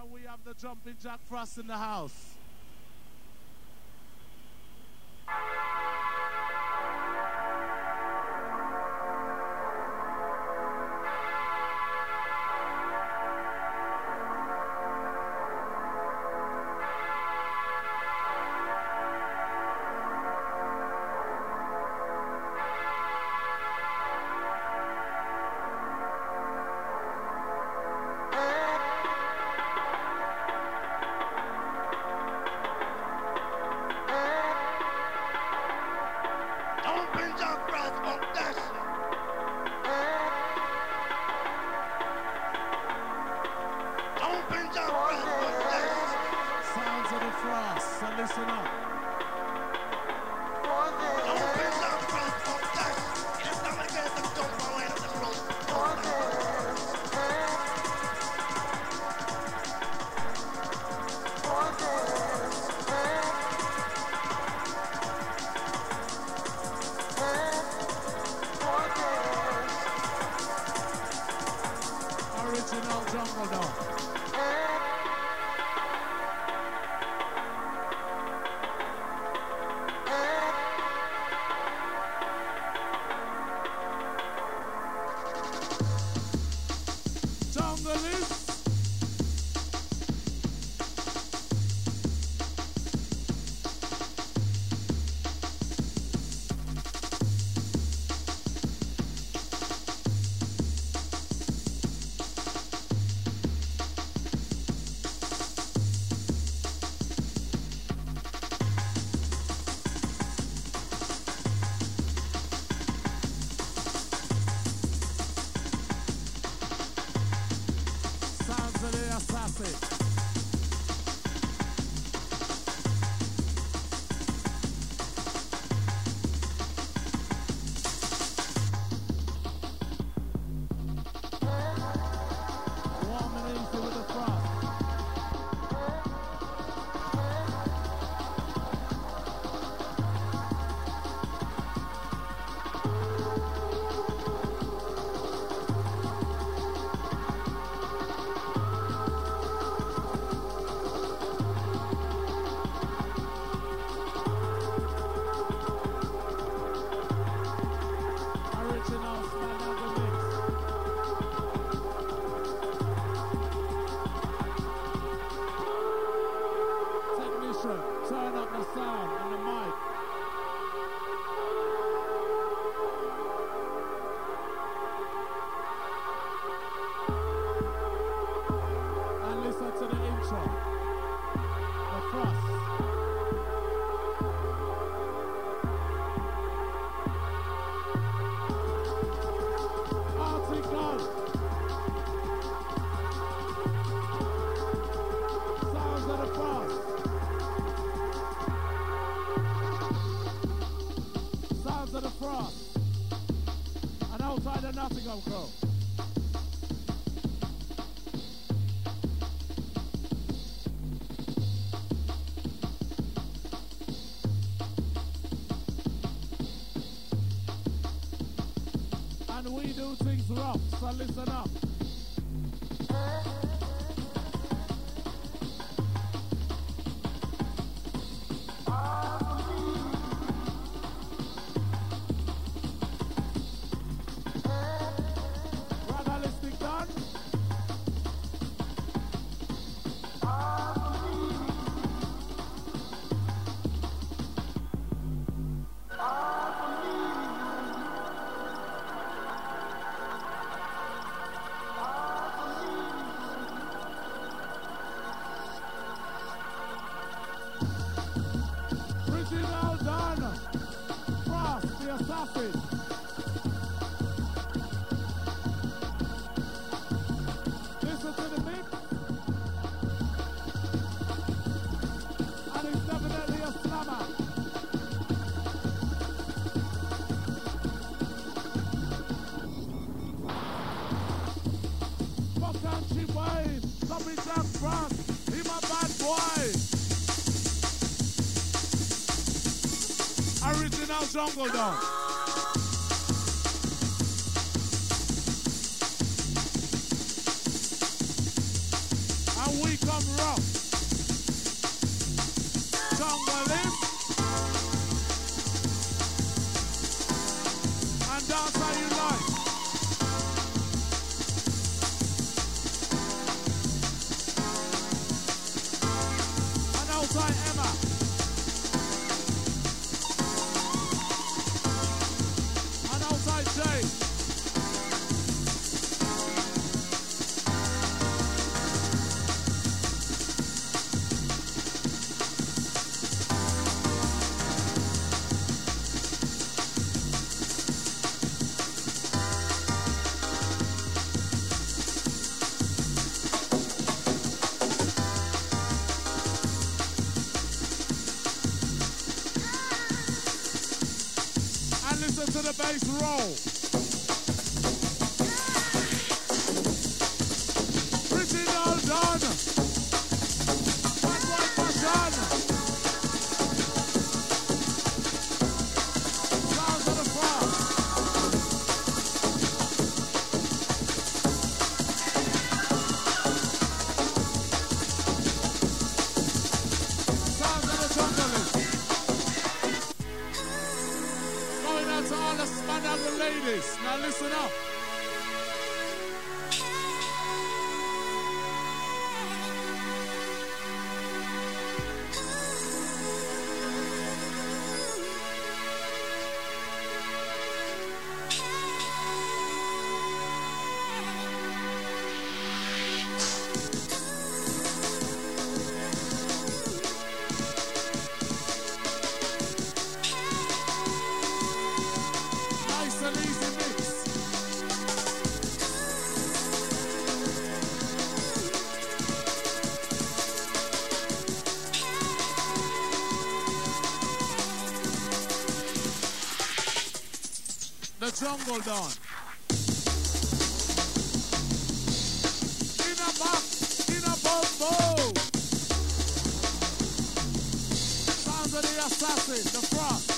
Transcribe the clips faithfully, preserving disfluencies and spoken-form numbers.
And we have the Jumping Jack Frost in the house. So listen up. Ragalistic done. Jungle down. And we become rough. Jungle live and dance how you like. And outside Emma. And outside Jay. Listen to the bass roll. Original done. Bad boy fashion. Sounds of the farm. Sounds of the jungle. Going out to all the span and the ladies. Now listen up. Nice and easy mix. The jungle dawn. In a box, in a bumbo. Sounds of the assassin, the frost.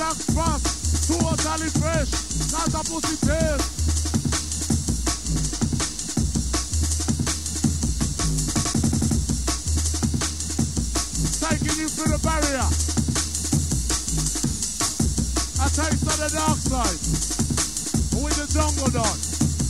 Jack Frost, totally fresh, not a pussy taste. Taking you through the barrier. A taste of the dark side. With the jungle done.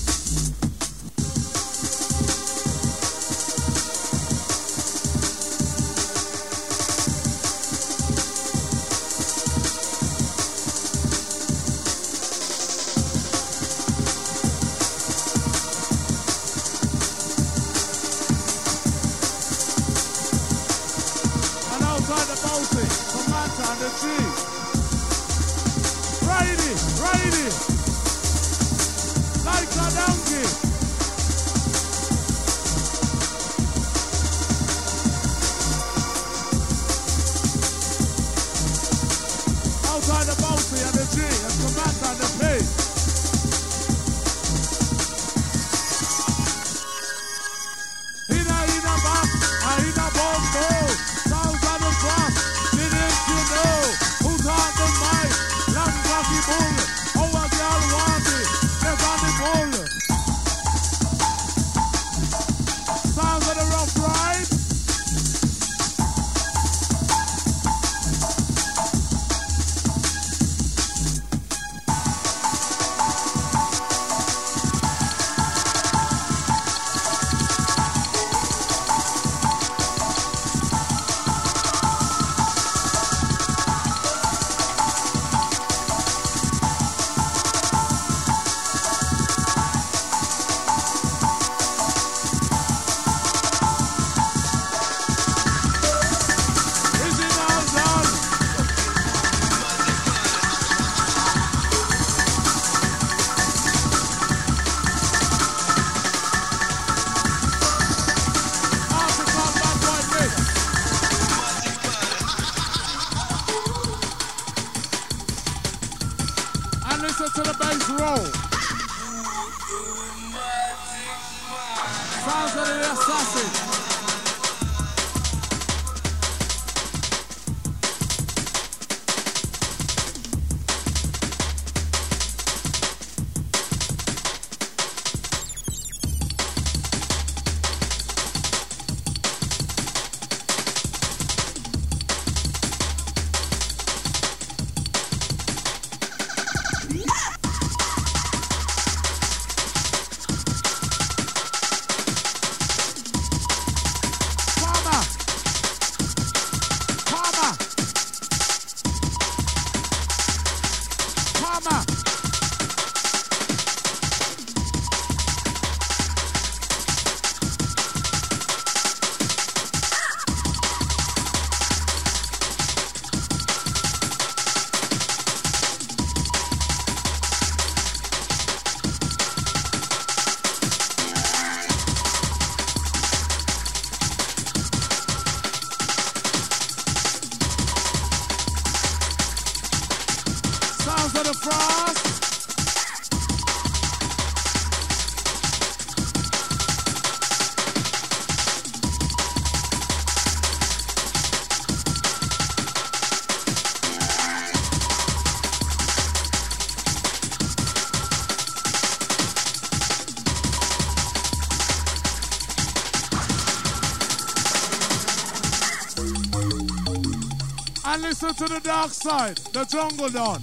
And listen to the dark side, the jungle dawn.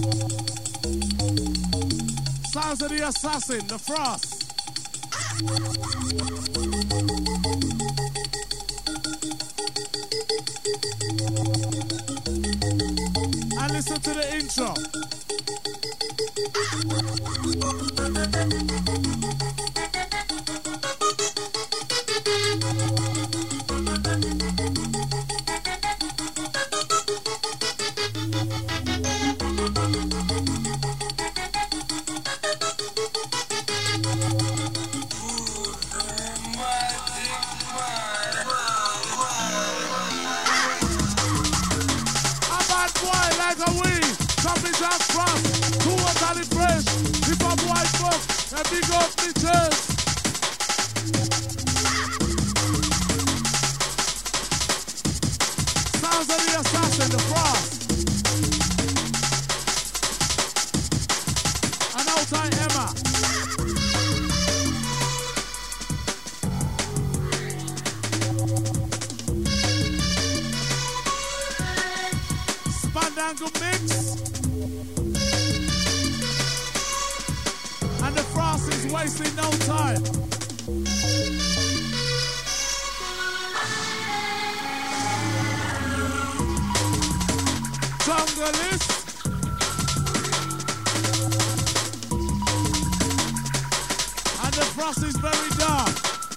Sounds of the assassin, the frost. And listen to the intro. Big up bitches. Sounds of the assassin, the frost. Angle mix. And the frost is wasting no time. Junglist. And the frost is very dark.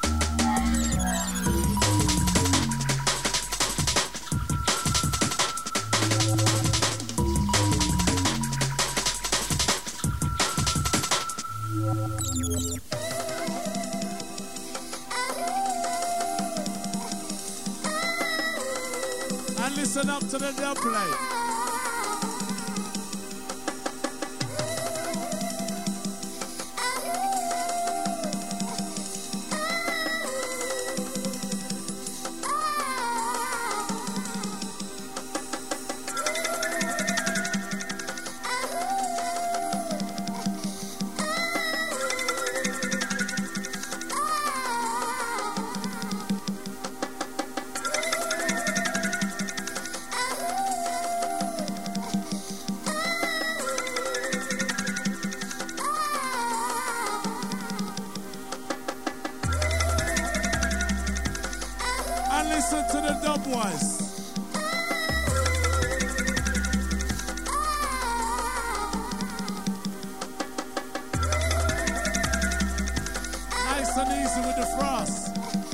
And listen up to the dub play. Listen to the dub voice. Nice and easy with the frost.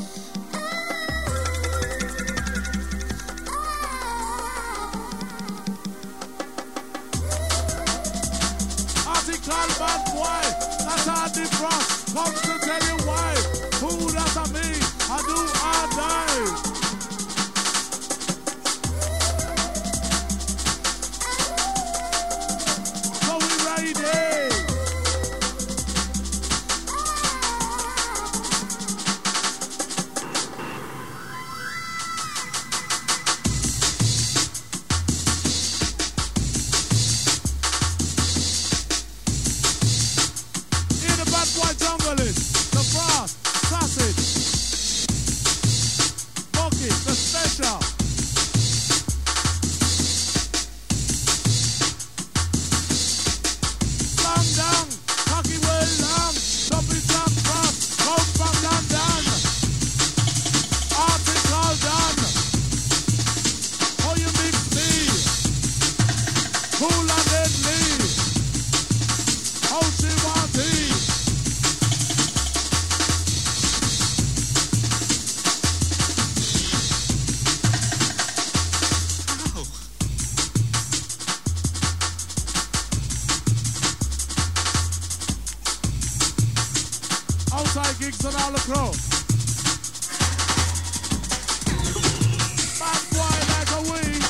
Article bad boy, that's how the frost comes to tell you why. Who that's a me, I do I die. Outside gigs and all across. Bad boy like a weed.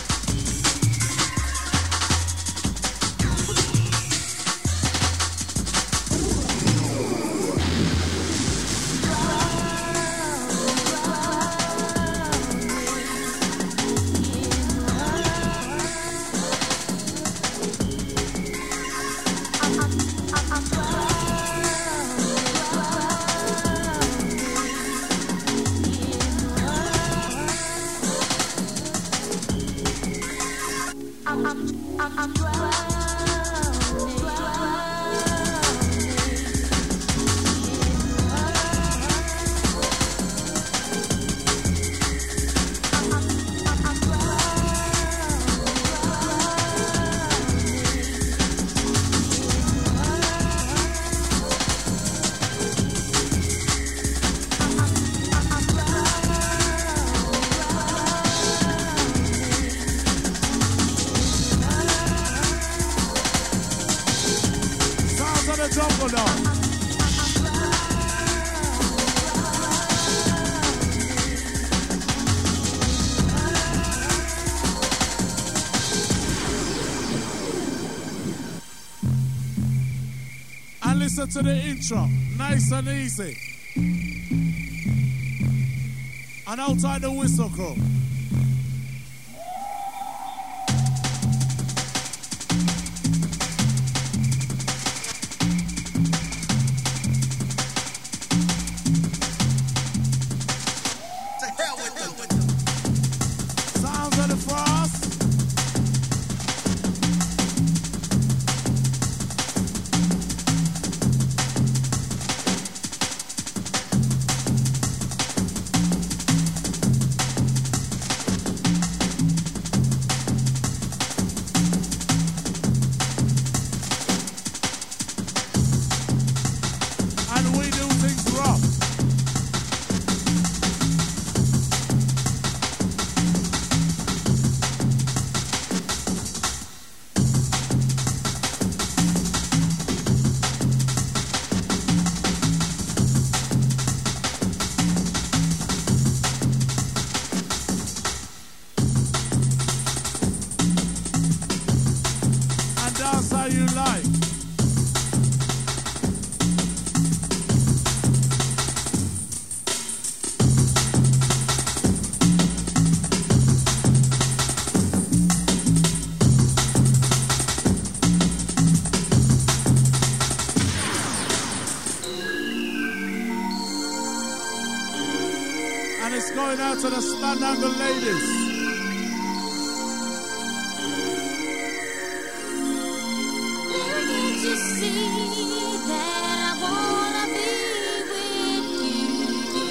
Jungle now. And listen to the intro, nice and easy. And outside the whistle crew. you like. And it's going out to the Stand Angle ladies. You see that I wanna be with you.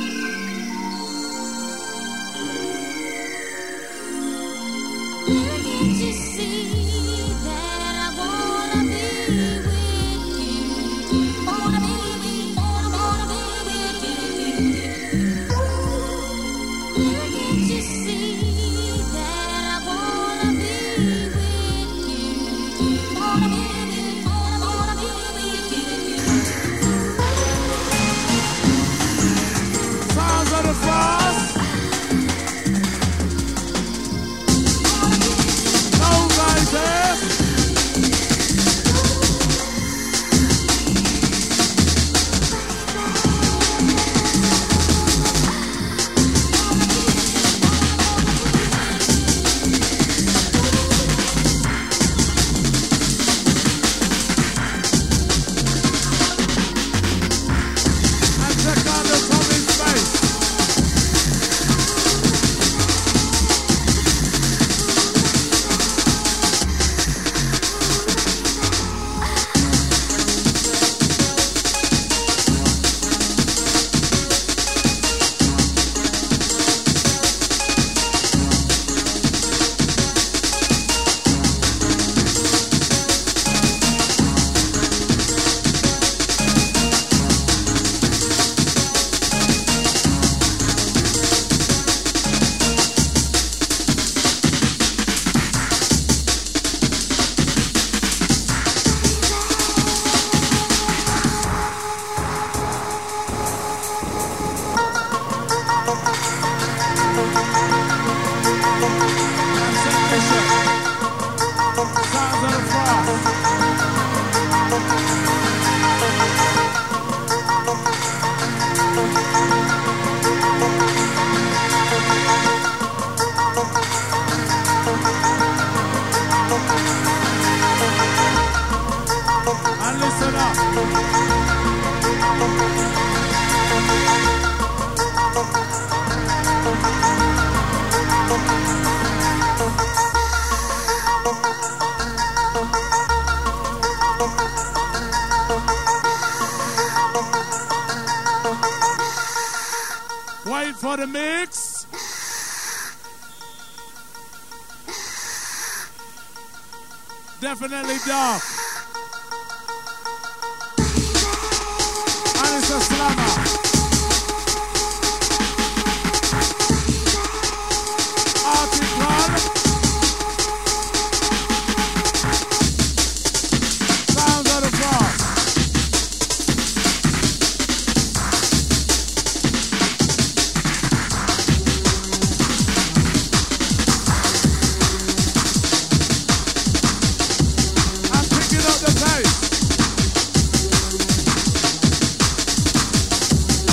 Can't you see that I wanna be with you? Wanna be with, wanna, wanna be with you. Can't you see that I wanna be with you? Wanna be with, wanna, wanna be with you. Sounds of the frost. No risers. And check out the Tommy's face. Sounds of the frost. And listen up. Wait for the mix. Definitely dark. And it's a slammer. Article. Sounds of the frost. I'm picking up the pace.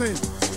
dancing.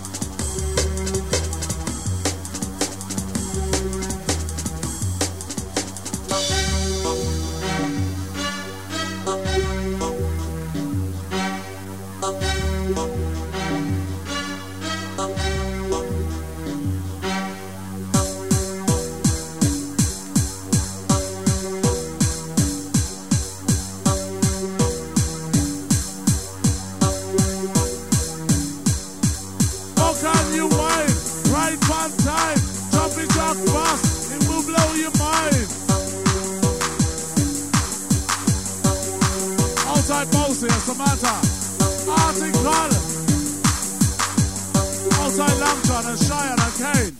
Samantha, Article, outside Lambton and Cheyenne and Kane.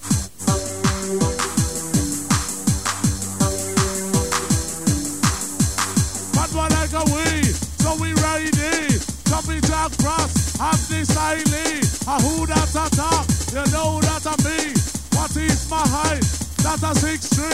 But one like a we, so we ready. Jumping Jack Frost, have this highly. A who that attack, you know that I me. What is my height? That's a six three.